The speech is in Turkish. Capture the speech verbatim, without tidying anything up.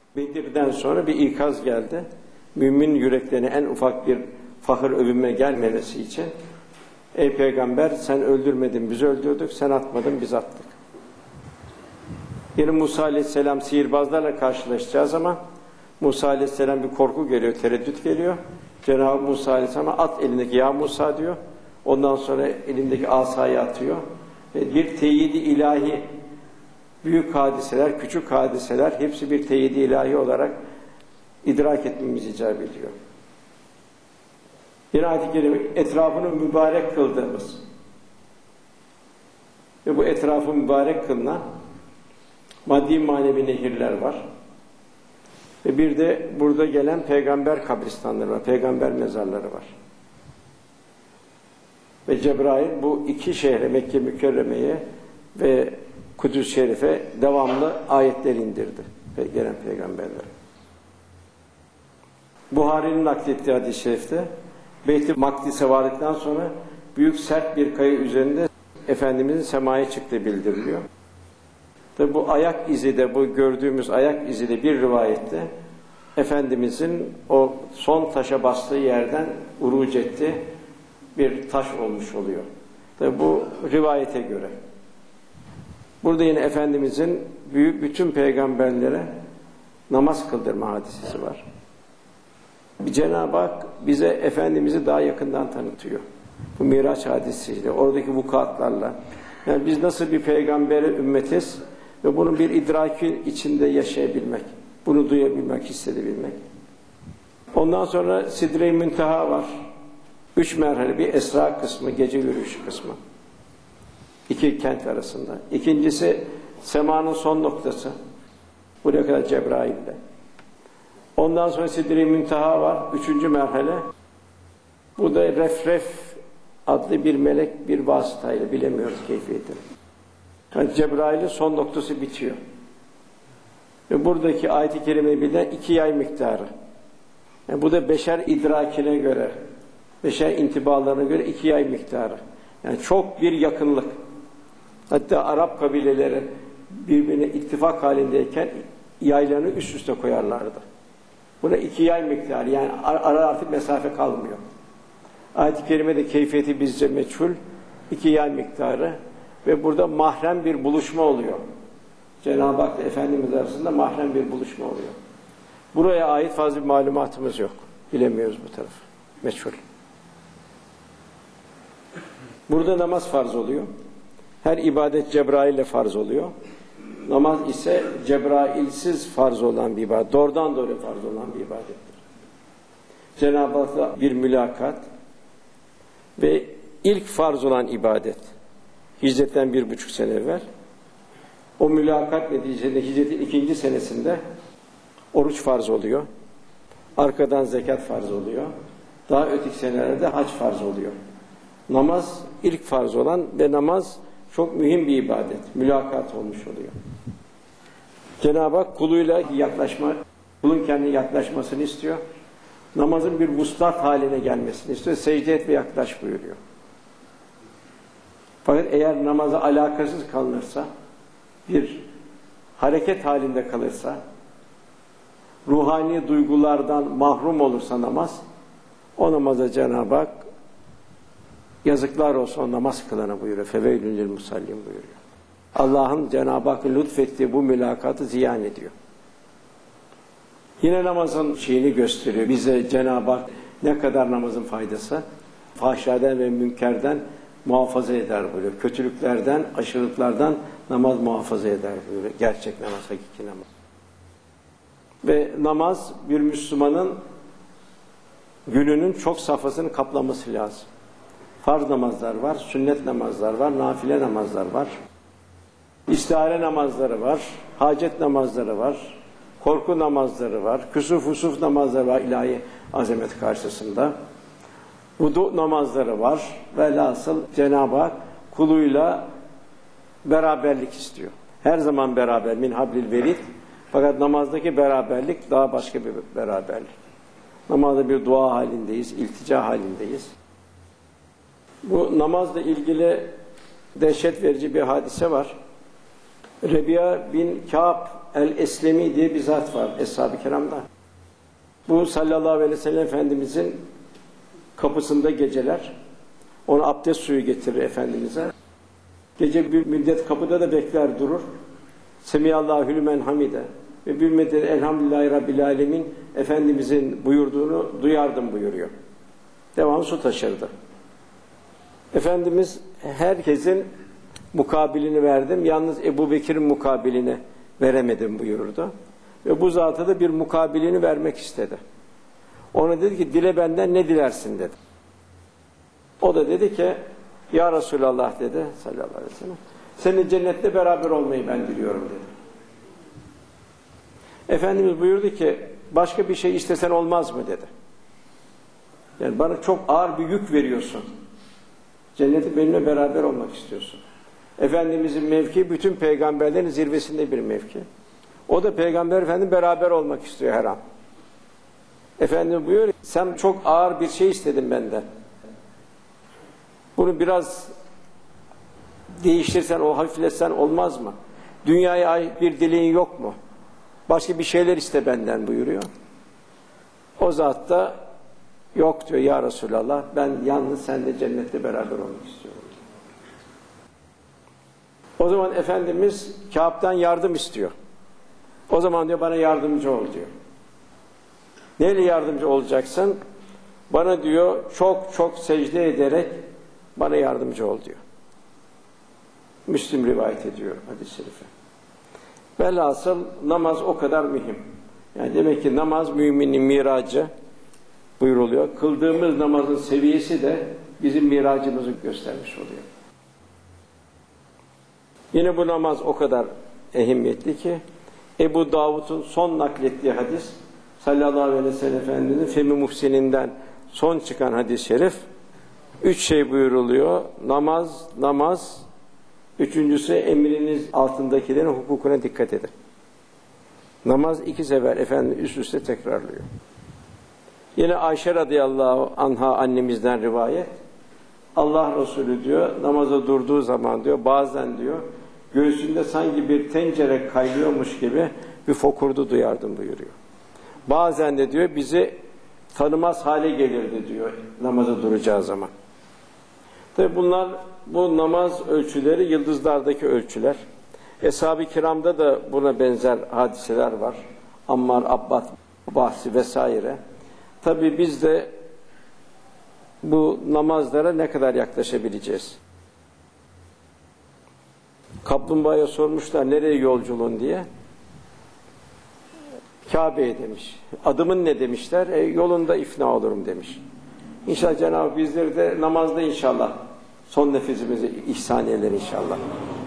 Bedir'den sonra bir ikaz geldi. Mümin yüreklerine en ufak bir fakir övünme gelmemesi için, ey peygamber sen öldürmedin biz öldürdük, sen atmadın biz attık. Yine Musa aleyhisselam sihirbazlarla karşılaşacağız ama Musa aleyhisselam bir korku geliyor, tereddüt geliyor. Cenab-ı Musa aleyhisselam'a at elindeki ya Musa diyor. Ondan sonra elindeki asayı atıyor. Ve bir teyidi ilahi, büyük hadiseler, küçük hadiseler hepsi bir teyidi ilahi olarak idrak etmemiz icap ediyor. Bir ayet-i kerime etrafını mübarek kıldığımız ve bu etrafı mübarek kılınan maddi manevi nehirler var. Ve bir de burada gelen peygamber kabristanları var, peygamber mezarları var. Ve Cebrail bu iki şehre, Mekke Mükerreme'ye ve Kudüs Şerif'e devamlı ayetler indirdi. Gelen peygamberler. Buhari'nin naklettiği hadis-i şerifte Beyt-i Makdis'e vardıktan sonra büyük sert bir kaya üzerinde Efendimizin semaya çıktığı bildiriliyor. Tabi bu ayak izi de, bu gördüğümüz ayak izi de bir rivayette Efendimizin o son taşa bastığı yerden uruc etti bir taş olmuş oluyor. Tabi bu rivayete göre. Burada yine Efendimizin büyük bütün peygamberlere namaz kıldırma hadisesi var. Bir Cenab-ı Hak bize Efendimiz'i daha yakından tanıtıyor. Bu Miraç hadisiyle, oradaki vukuatlarla. Yani biz nasıl bir peygambere ümmetiz ve bunun bir idraki içinde yaşayabilmek, bunu duyabilmek, hissedebilmek. Ondan sonra Sidre-i Münteha var. Üç merhale, bir Esra kısmı, gece yürüyüşü kısmı. İki kent arasında. İkincisi semanın son noktası. Buraya kadar Cebrail'de. Ondan sonra Sidre-i Münteha var. Üçüncü merhale. Bu da Refref adlı bir melek bir vasıtayla, bilemiyoruz keyfiyetini. Yani Cebrail'in son noktası bitiyor. Ve buradaki ayet-i kerimeyi bilinen iki yay miktarı. Yani bu da beşer idrakine göre, beşer intibalarına göre iki yay miktarı. Yani çok bir yakınlık. Hatta Arap kabileleri birbirine ittifak halindeyken yaylarını üst üste koyarlardı. Buna iki yay miktarı, yani ara artık mesafe kalmıyor. Ayet-i kerimede keyfiyeti bizce meçhul, iki yay miktarı ve burada mahrem bir buluşma oluyor. Cenab-ı Hak Efendimiz arasında mahrem bir buluşma oluyor. Buraya ait fazla bir malumatımız yok. Bilemiyoruz bu tarafı. Meçhul. Burada namaz farz oluyor. Her ibadet Cebrail ile farz oluyor. Namaz ise Cebrail'siz farz olan bir ibadet. Doğrudan doğruya farz olan bir ibadettir. Cenab-ı Hak'la bir mülakat ve ilk farz olan ibadet. Hicretten bir buçuk sene evvel. O mülakat neticesinde hicretin ikinci senesinde oruç farz oluyor. Arkadan zekat farz oluyor. Daha öteki senelerde hac farz oluyor. Namaz ilk farz olan ve namaz çok mühim bir ibadet. Mülakat olmuş oluyor. Cenab-ı Hak kuluyla yaklaşma, kulun kendine yaklaşmasını istiyor. Namazın bir vuslat haline gelmesini istiyor. Secde et ve yaklaş buyuruyor. Fakat eğer namaza alakasız kalınırsa, bir hareket halinde kalırsa, ruhani duygulardan mahrum olursa namaz, o namaza Cenab-ı Hak yazıklar olsun o namaz kılana buyuruyor. Feveylün lil musallin buyuruyor. Allah'ın Cenab-ı Hakk'ın lütfettiği bu mülakatı ziyan ediyor. Yine namazın şeyini gösteriyor. Bize Cenab-ı Hak ne kadar namazın faydası, fahşadan ve münkerden muhafaza eder buyuruyor. Kötülüklerden, aşırılıklardan namaz muhafaza eder buyuruyor. Gerçek namaz, hakiki namaz. Ve namaz bir Müslümanın gününün çok safhasını kaplaması lazım. Farz namazlar var, sünnet namazlar var, nafile namazlar var. İstihare namazları var, hacet namazları var, korku namazları var, küsuf usuf namazları var ilahi azamet karşısında. Vudu namazları var. Velhasıl Cenab-ı Hak kuluyla beraberlik istiyor. Her zaman beraber, min hablil verid. Fakat namazdaki beraberlik daha başka bir beraberlik. Namazda bir dua halindeyiz, iltica halindeyiz. Bu namazla ilgili dehşet verici bir hadise var. Rebi'a bin Kâb el-Eslemi diye bir zat var Eshab-ı Kiram'da. Bu sallallahu aleyhi ve sellem Efendimizin kapısında geceler. Ona abdest suyu getirir Efendimiz'e. Gece bir müddet kapıda da bekler durur. Semiyallahu lümen hamide ve bir müddet elhamdülillahi rabbil alemin Efendimizin buyurduğunu duyardım buyuruyor. Devamlı su taşırdı. Efendimiz herkesin mukabilini verdim. Yalnız Ebu Bekir'in mukabilini veremedim buyururdu. Ve bu zata da bir mukabilini vermek istedi. Ona dedi ki dile benden ne dilersin dedi. O da dedi ki ya Resulallah dedi sallallahu aleyhi ve sellem. Senin cennette beraber olmayı ben diliyorum dedi. Efendimiz buyurdu ki başka bir şey istesen olmaz mı dedi. Yani bana çok ağır bir yük veriyorsun. Cennette benimle beraber olmak istiyorsun. Efendimizin mevki bütün peygamberlerin zirvesinde bir mevki. O da Peygamber Efendimiz beraber olmak istiyor her an. Efendimiz buyuruyor, sen çok ağır bir şey istedin benden. Bunu biraz değiştirsen, o hafifletsen olmaz mı? Dünyaya ait bir dileğin yok mu? Başka bir şeyler iste benden buyuruyor. O zat da yok diyor ya Resulallah, ben yalnız seninle cennette beraber olmak istiyorum. O zaman Efendimiz Kâb'dan yardım istiyor. O zaman diyor bana yardımcı ol diyor. Neyle yardımcı olacaksın? Bana diyor çok çok secde ederek bana yardımcı ol diyor. Müslim rivayet ediyor hadis-i şerifi. Velhasıl namaz o kadar mühim. Yani demek ki namaz müminin miracı buyuruluyor. Kıldığımız namazın seviyesi de bizim miracımızı göstermiş oluyor. Yine bu namaz o kadar ehemmiyetli ki Ebu Davud'un son naklettiği hadis sallallahu aleyhi ve sellem Efendimiz'in Femi Muhsin'inden son çıkan hadis-i şerif üç şey buyuruluyor. Namaz, namaz. Üçüncüsü emriniz altındakilerin hukukuna dikkat edin. Namaz iki sefer Efendimiz üst üste tekrarlıyor. Yine Ayşe radıyallahu anha annemizden rivayet. Allah Resulü diyor namaza durduğu zaman diyor bazen diyor göğsünde sanki bir tencere kaynıyormuş gibi bir fokurdu duyardım buyuruyor. Bazen de diyor bizi tanımaz hale gelirdi diyor namaza duracağı zaman. Tabi bunlar bu namaz ölçüleri yıldızlardaki ölçüler. Eshab-ı Kiram'da da buna benzer hadiseler var. Ammar, Abbad bahsi vesaire. Tabi biz de bu namazlara ne kadar yaklaşabileceğiz? Kaplumbağaya sormuşlar nereye yolculuğun diye. Kabe'ye demiş. Adımın ne demişler? E, yolunda ifna olurum demiş. İnşallah Cenab-ı bizleri de namazda inşallah son nefesimizi ihsan eder inşallah.